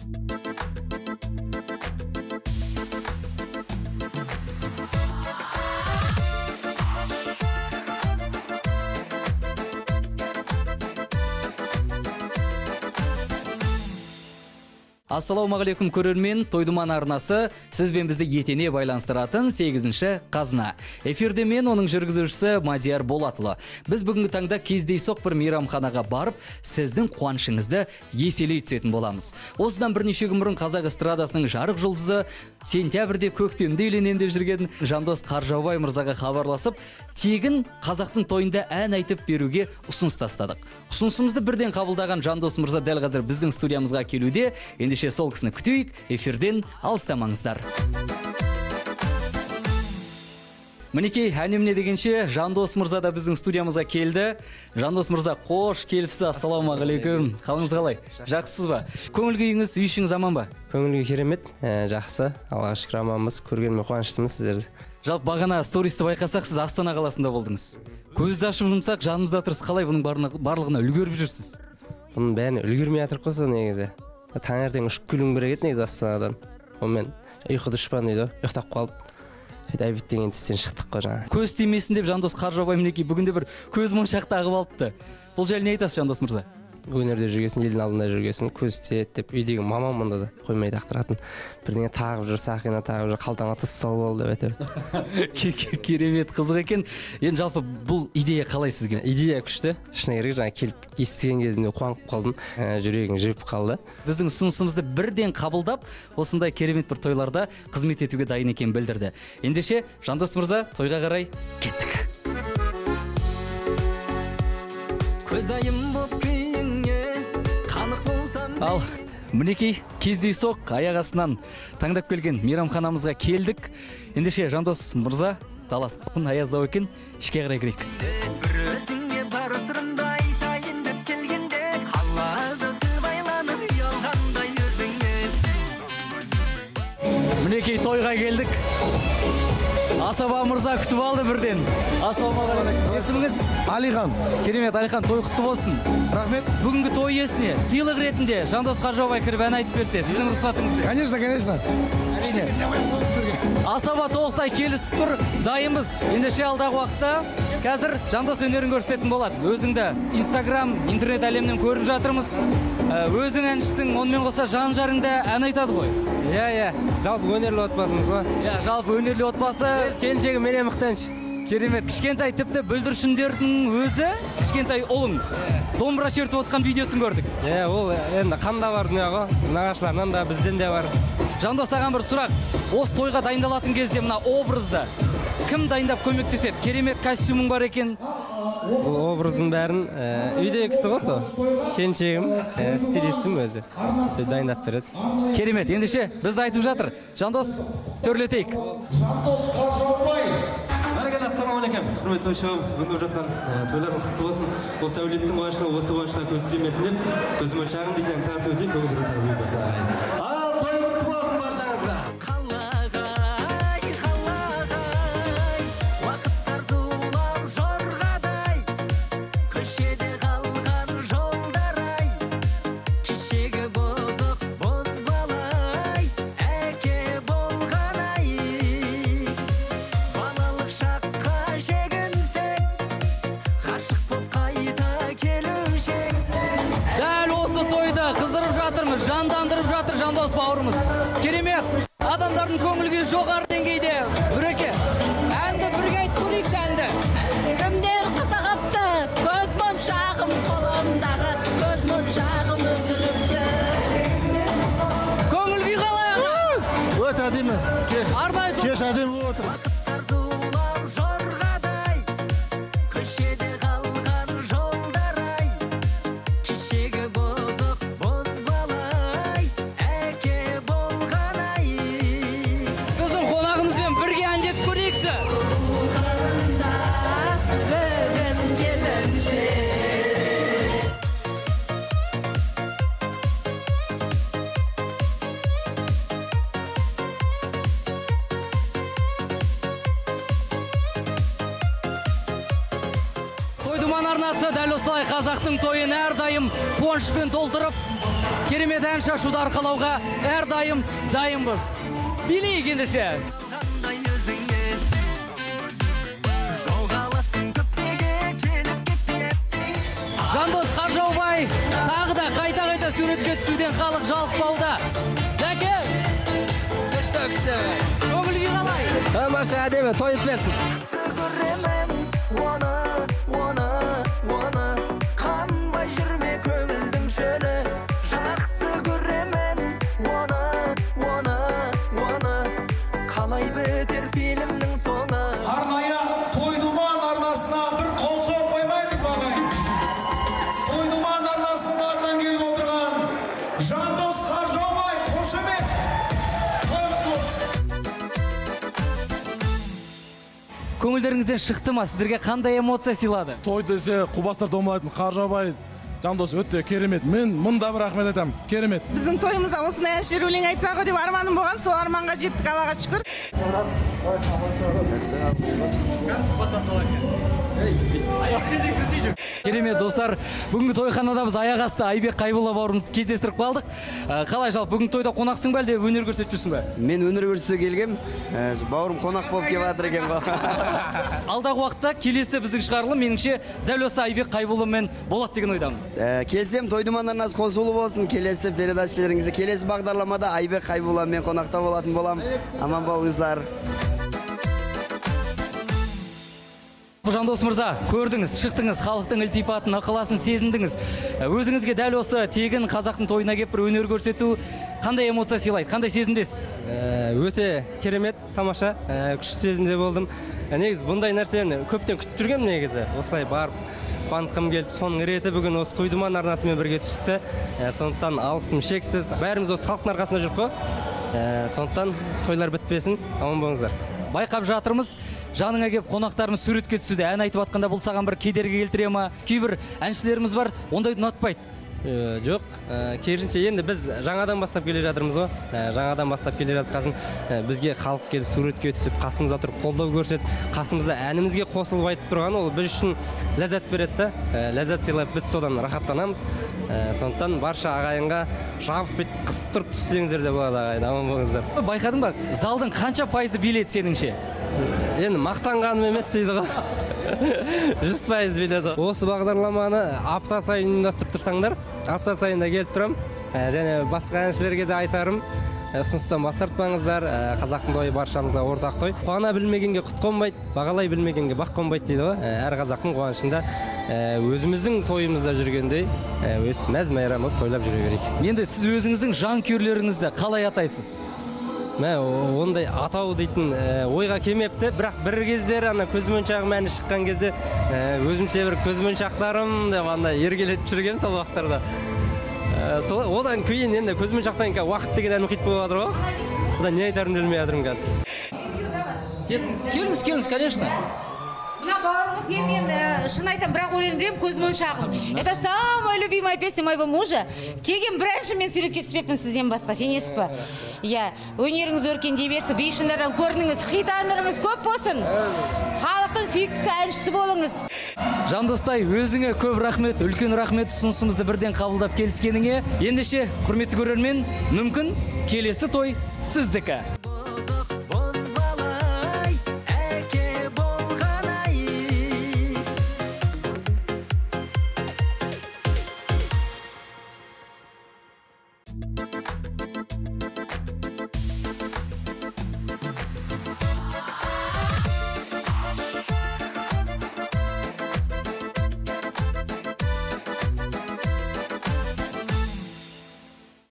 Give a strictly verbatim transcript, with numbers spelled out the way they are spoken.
Ассалаумағалейкум көрермен, Тойдуман арнасы сізбен бізді етене байланыстыратын сегізінші қазына. Эфирде мен оның жүргізушісі Мадияр Болатұлы. Біз бүгінгі таңда кездейсоқ бір мейрамханаға барып, сіздің қуанышыңызды еселей түсетін боламыз. Осыдан бірнеше күн бұрын қазақ эстрадасының жарық жұлдызы, сентябрьде көктемде үйленем деп жүрген Жандос Қаржаубай мырзаға хабарласып, тегін қазақтың тойында ән айтып беруге ұсыныс тастадық. Ұсынысымызды бірден қабылдаған Жандос мырза дәл қазір біздің студиямызға келуде. Ендеше сол кісіні күтейік, эфирден алыстамаңыздар. Мінекей, әнемне дегенше Жандос мырза да біздің студиямызға келді. Жандос мырза, қош келіпсіз. Ассалаумағалейкум. Қалыңыз қалай? Жақсысыз ба? Көңіл күйіңіз, үй ішіңіз аман ба? Көңіл күй керемет, жақсы. Аллаға шүкір аманбыз. Көргеніме қуаныштымыз сіздерді. Жалпы бағана стористі байқасақ, сіз Астана қаласында болдыңыз. Көзді ашып жұмсақ, жанымызда тұрсыз. Қалай бұның барлығына үлгеріп жүрсіз? Бұның бәріне үлгермей жатыр қой негізі. Таңертең ұшып келуім керек еді негізі Астанадан. Онымен ұйқы дұшпан дейді, ұйықтап қалып. Әйбіттеген түстен шықтық қой жаңа. Көз тимесін деп Жандос Қаржаубай мінекей бүгінде бір көз моншақ тағып алыпты. Бұл жайлы не айтасыз, Жандос мырза? Өнерде жүргесін, елдің алдында жүргесін, көз тиеді деп үйдегі мамам мұнда да қоймай тақтыратын. Бірдеңе тағып жүр, сақина тағып жүр, қалтама тұз салып болды деп әйтеуір. Керемет, қызық екен. Енді жалпы бұл идея қалай сізге? Идея күшті. Шыны керек, жаңа келіп естіген кезімде қуанып қалдым. Жүрегім жүріп қалды. Біздің ұсынысымызды бірден қабылдап, осындай керемет бір тойларда қызмет етуге дайын екенін білдірді. Ендеше, Жандос мырза, тойға қарай кеттік. Көзайым боп күйіңе қанық болсам. Ал, мінекей, кездейсоқ аяқ астынан таңдап келген мейрамханамызға келдік. Ендеше, Жандос мырза, таластықын аяздау екен, ішке қарай кірейік. Бір өзіңе бар сырымды айтайын деп келгенде, қалады байланып ұялғандай өзіңе. Мінекей, тойға келдік. Асаба мырза күтіп алды бірден. Ассалаумағалейкум. Есіміңіз? Алихан. Керемет, Алихан, той құтты болсын. Рахмет. Бүгінгі той иесіне сыйлық ретінде Жандос Қаржаубай кіріп ән айтып берсе, сіздің рұқсатыңыз бен? Конечно, конечно. Асаба толықтай келісіп тұр, дайынбыз. Ендеше алдағы уақытта қазір Жандос өнерін көрсететін болады. Өзіңді Инстаграм, интернет әлемінен көріп жатырмыз. Өзің әншісің, онымен қоса жан-жарыңда ән айтады ғой. Иә, иә. Жалпы өнерлі отбасымыз ғой. Иә, жалпы өнерлі отбасы. Келіншегі менен мықты әнші. Керемет, кішкентай тіпті бүлдіршіндердің өзі, кішкентай ұлың домбыра шертіп отқан видеосын көрдік. Иә, ол енді қанда бар дүние ғой. Нағашыларынан да бізден де бар. Жандос ағам бір сұрақ. Осы тойға дайындалатын кезде мына образды кім дайындап көмектеседі? Керемет костюмың бар екен. Бұл образын бәрін үйде кісі ғой сол. Келіншегім, стилистім өзі. Сөй дайындап береді. Керемет, ендеше бізді айтып жатыр. Жандос, төрлетейік. Жандос Қаржаубай. Ассалаумағалейкум, құрметті тойшылар, бүгін өтіп жатқан тойларыңыз құтты болсын. Осы әулеттің қуанышына, осы қуанышына көз тимесін деп, көзім шағын дейтін тартып өтейік, көңілдері тәрбие болсын. Ал той құтты болсын баршаңызға. Қалағай, қалағай, уақыттар зулап жорғадай, көшеде қалған жолдар-ай, кешегі бозық бозбалай, әке болған-ай. Балалық шаққа шегінсек, ғашық боп қайта келушек. Дәл осы тойды қыздырып жатырмыз, жандандырып жатыр Жандос бауырымыз. Керемет, адамдардың көңілге жоғары деңгейде. Бүреке, әнді бірге айтып көрейікші әнді. Кімдер қызығыпты, көз моншағым қолымдағы, көз моншағым үзіліпті. Көңіл күй қалай аға? Өт әдемі. Арнайы топ. Кеш әдемі отыр. Уақыттар зулап жорғадай, көшеде қалған жолдар-ай, кешегі бозық бозбалай, әке болған-ай. Біздің қонағымызбен бірге әндетіп көрейікші. Қарындас, бүгін келінші. Тойдуман арнасы дәл осылай қазақтың тойын әрдайым қуанышпен толтырып, керемет ән шашуды арқалауға әрдайым дайынбыз. Билейік ендеше. Қандай өзіңе жоғаласың көптеге келіп кетпепті. Жандос Қажаубай тағы да қайта-қайта суретке түсуден халық жалықпауда. Жәке! Көңіл күй қалай? Тамаша, әдемі, той өтпесін. Жақсы көремін оны, оны, оны. Қанбай жүрме көңілдің шөлі. Жақсы көремін оны, оны, оны. Қалай бітер фильмнің соңы. Арнайы Тойдуман арнасына бір қол соғып қоймаймыз ба ағайын? Тойдуман арнасының атынан келіп отырған Жандос Қажаубай, қошемет. Көңілдеріңізден шықты ма? Сіздерге қандай эмоция сыйлады? Той десе Қубастар домалайтын Қажаубай Жандос өте керемет. Мен мында бір рахмет айтамын. Керемет. Біздің тойымызда осындай әншілер өлең айтса ғой деп арманым болған, сол арманға жеттік, Аллаға шүкір. Керемет достар, бүгінгі тойханада біз аяқ асты Айбек Қайболла бауырымызды кездестіріп қалдық. Ә, Қалай жалпы бүгінгі тойда қонақсың ба әлде өнер көрсетіп жүрсің бе? Мен өнер көрсетуге келгем, ә, бауырым қонақ болып келіп жатыр екен ғой. Алдағы уақытта келесі біздің шығарылым меніңше дәл осы Айбек Қайболламен болады деген ойдамын. Ә, Келсем Тойдуман арнасы қосулы болсын, келесі передачаларыңызда, келесі бағдарламада Айбек Қайболламен қонақта болатын болам. Аман болыңыздар. Жандос мырза, көрдіңіз, шықтыңыз, халықтың ілтипатын, ықыласын сезіндіңіз. Өзіңізге дәл осы тегін қазақтың тойына кеп бір өнер көрсету қандай эмоция сыйлайды, қандай сезімдесіз? Өте керемет, тамаша, күшті сезімде болдым. Негізі бұндай нәрсені көптен күтіп жүргем негізі. Осылай барып қуантқым келіп, соның реті бүгін осы Тойдуман арнасымен бірге түсті. Сондықтан алғысым шексіз. Бәріміз осы халықтың арқасында жүрік қой. Сондықтан тойлар бітпесін, аман болыңыздар. Байқап жатырмыз, жаныңа кеп қонақтарымыз суретке түсуде, ән айтып атқанда бұл саған бір кедергі келтіре ма? Кейбір әншілеріміз бар, ондайды ұнатпайды. Жоқ, керісінше енді біз жаңадан бастап келе жатырмыз ғой. Жаңадан бастап келе жатқасын бізге халық келіп суретке түсіп, қасымызда тұрып қолдау көрсетіп, қасымызда әнімізге қосылып айтып тұрған ол біз үшін ләззат береді. Ләззат сыйлап біз содан рахаттанамыз. Сондықтан барша ағайынға жабыспайды, қысып тұрып түссеңіздер де болады ағайын, аман болыңыздар. Байқадың ба, залдың қанша пайызы билет сеніңше? Енді мақтанғаным емес дейді ғой. жүз пайыз биледі. Осы бағдарламаны апта сайын ұйымдастырып тұрсаңдар, апта сайында келіп тұрам. Және басқа әншілерге де айтарым, ұсыныстан бас тартпаңыздар. Қазақтың тойы баршамызға ортақ той. Қуана білмегенге құт қонбайды, бағалай білмегенге бақ қонбайды дейді ғой. Әр қазақтың қуанышында өзіміздің тойымызда жүргендей өз мәз майрам болып тойлап жүре берейік. Енді сіз өзіңіздің жанкүйерлеріңізді қалай атайсыз? Мә, ондай атау дейтін ойға келмепті, бірақ бір кездер ана көзмоншағым әні шыққан кезде өзімше бір көзмоншақтарым деп анда ергелетіп жүргем сол уақыттарда. Одан кейін енді көзмоншақтан кейін уақыт деген ән мұхит болып жатыр ғой. Одан не айтарым білмей жатырмын қазір. Келіңіз, келіңіз, конечно. Мына бауырымыз мен шын айтам, бірақ өлең білем, көзмоншағым. Это самая любимая песня моего мужа. Келген бір әнші мен суретке түспеппін сізден басқа, сенесіз ба? Иә, өнеріңіз өркендей берсін, бейшіндардан көрініңіз, хит әндеріңіз көп болсын. Халықтың сүйіктісі әншісі болыңыз. Жандостай, өзіңе көп рахмет, үлкен рахмет ұсынысымызды бірден қабылдап келіскеніңе. Ендеше, құрметті көрермен, мүмкін келесі той сіздікі.